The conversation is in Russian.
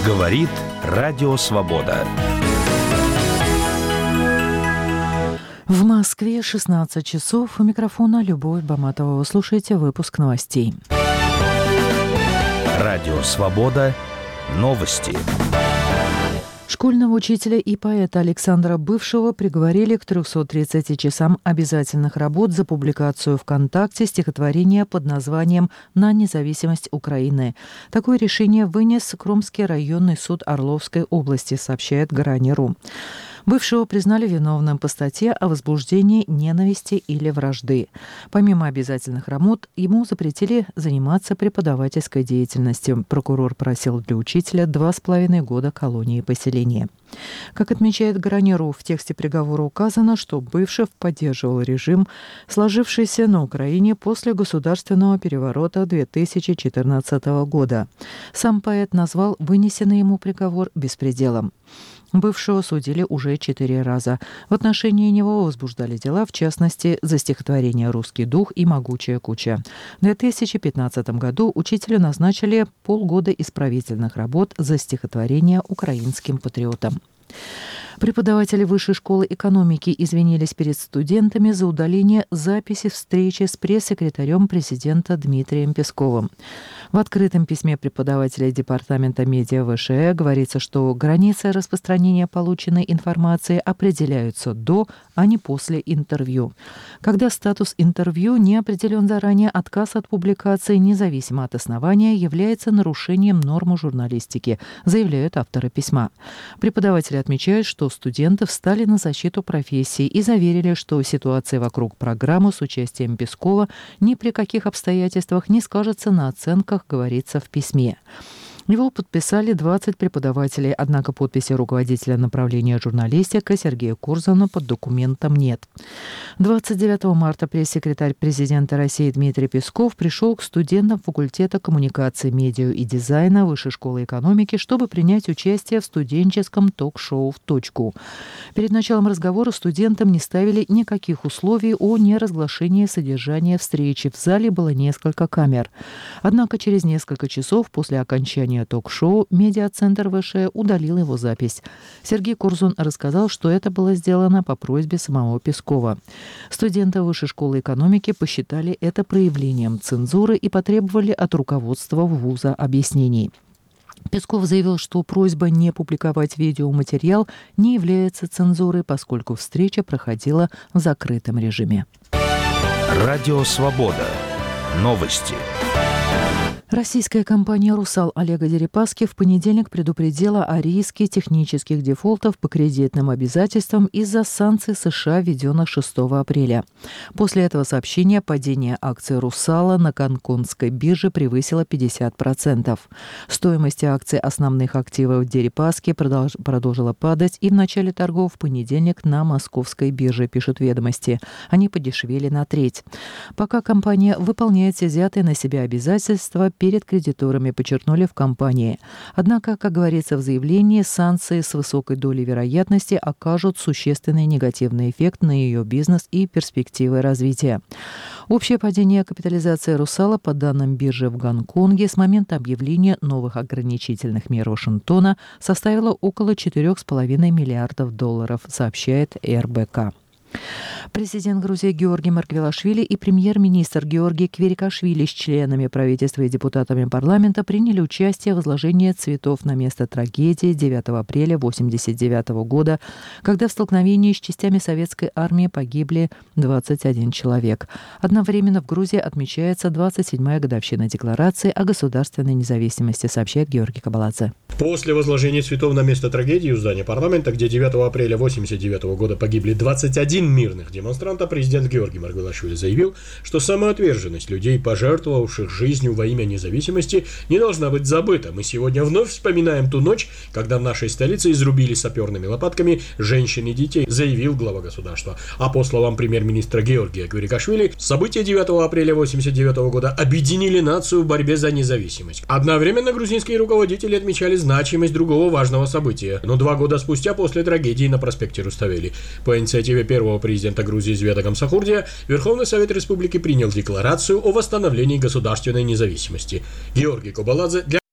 Говорит Радио Свобода. В Москве 16 часов. У микрофона Любовь Баматова. Вы слушаете выпуск новостей. Радио Свобода. Новости. Школьного учителя и поэта Александра Бывшего приговорили к 330 часам обязательных работ за публикацию ВКонтакте стихотворения под названием «На независимость Украины». Такое решение вынес Кромский районный суд Орловской области, сообщает Грани.ру. Бывшего признали виновным по статье о возбуждении ненависти или вражды. Помимо обязательных работ, ему запретили заниматься преподавательской деятельностью. Прокурор просил для учителя 2,5 года колонии поселения. Как отмечает Грани.ру, в тексте приговора указано, что Бывшев поддерживал режим, сложившийся на Украине после государственного переворота 2014 года. Сам поэт назвал вынесенный ему приговор беспределом. Бывшего судили уже 4 раза. В отношении него возбуждали дела, в частности, за стихотворение «Русский дух» и «Могучая куча». В 2015 году учителю назначили полгода исправительных работ за стихотворение «Украинским патриотам». Преподаватели Высшей школы экономики извинились перед студентами за удаление записи встречи с пресс-секретарем президента Дмитрием Песковым. В открытом письме преподавателя департамента медиа ВШЭ говорится, что границы распространения полученной информации определяются до, а не после интервью. Когда статус интервью не определен заранее, отказ от публикации, независимо от основания, является нарушением нормы журналистики, заявляют авторы письма. Преподаватели отмечают, что студенты встали на защиту профессии и заверили, что ситуация вокруг программы с участием Пескова ни при каких обстоятельствах не скажется на оценках, говорится в письме. Его подписали 20 преподавателей, однако подписи руководителя направления журналистика Сергея Курзана под документом нет. 29 марта пресс-секретарь президента России Дмитрий Песков пришел к студентам факультета коммуникации, медиа и дизайна Высшей школы экономики, чтобы принять участие в студенческом ток-шоу «В точку». Перед началом разговора студентам не ставили никаких условий о неразглашении содержания встречи. В зале было несколько камер. Однако через несколько часов после окончания ток-шоу медиацентр ВШЭ удалил его запись. Сергей Курзун рассказал, что это было сделано по просьбе самого Пескова. Студенты Высшей школы экономики посчитали это проявлением цензуры и потребовали от руководства вуза объяснений. Песков заявил, что просьба не публиковать видеоматериал не является цензурой, поскольку встреча проходила в закрытом режиме. Радио Свобода. Новости. Российская компания «Русал» Олега Дерипаски в понедельник предупредила о риске технических дефолтов по кредитным обязательствам из-за санкций США, введенных 6 апреля. После этого сообщения падение акций «Русала» на гонконгской бирже превысило 50%. Стоимость акций основных активов Дерипаски продолжила падать и в начале торгов в понедельник на московской бирже, пишут «Ведомости». Они подешевели на треть. Пока компания выполняет все взятые на себя обязательства перед кредиторами, подчеркнули в компании. Однако, как говорится в заявлении, санкции с высокой долей вероятности окажут существенный негативный эффект на ее бизнес и перспективы развития. Общее падение капитализации «Русала» по данным биржи в Гонконге с момента объявления новых ограничительных мер Вашингтона составило около $4,5 миллиардов, сообщает РБК. Президент Грузии Георгий Маргвелашвили и премьер-министр Георгий Кверикашвили с членами правительства и депутатами парламента приняли участие в возложении цветов на место трагедии 9 апреля 1989 года, когда в столкновении с частями советской армии погибли 21 человек. Одновременно в Грузии отмечается 27-я годовщина Декларации о государственной независимости, сообщает Георгий Кабаладзе. После возложения цветов на место трагедии у здания парламента, где 9 апреля 1989 года погибли 21 мирных демонстранта, президент Георгий Маргвелашвили заявил, что самоотверженность людей, пожертвовавших жизнью во имя независимости, не должна быть забыта. Мы сегодня вновь вспоминаем ту ночь, когда в нашей столице изрубили саперными лопатками женщин и детей, заявил глава государства. А по словам премьер-министра Георгия Кверикашвили, события 9 апреля 1989 года объединили нацию в борьбе за независимость. Одновременно грузинские руководители отмечали значимость другого важного события. Но 2 года спустя, после трагедии на проспекте Руставели, по инициативе первого президента Грузии Звета Гамсахурдия, Верховный Совет Республики принял декларацию о восстановлении государственной независимости. Георгий Кабаладзе для